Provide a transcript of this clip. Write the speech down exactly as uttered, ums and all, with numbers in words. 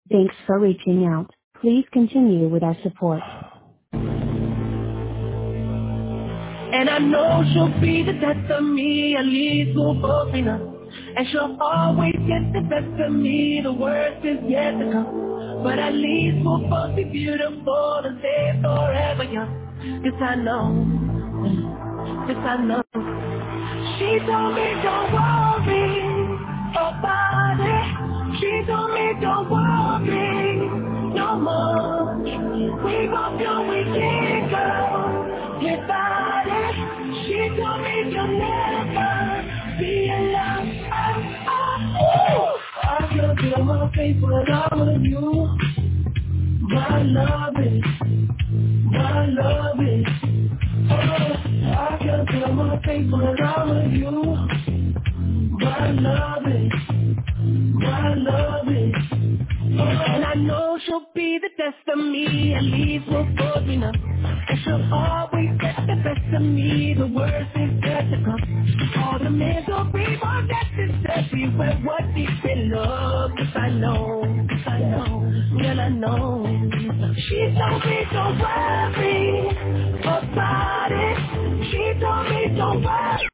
Thanks for reaching out. Please continue with our support. And I know she'll be the death of me, at least we'll both be numb. And she'll always get the best of me, the worst is yet to come. But at least we'll both be beautiful and stay forever young. This I know, this I know. She told me don't worry about it. She told me don't worry no more. We both know we can't go without it. She told me you'll never be alone. Oh, oh. I can feel my face when I'm with you. My love is, my love is. Oh, I can feel my face when I'm with you. My love is, my love is. And I know she'll be the best of me, at least we'll both be enough. And she'll always get the best of me, the worst is yet to come. All the misery, all that is everywhere, what deep in love. Cause I know, I know, well I know. She told me don't worry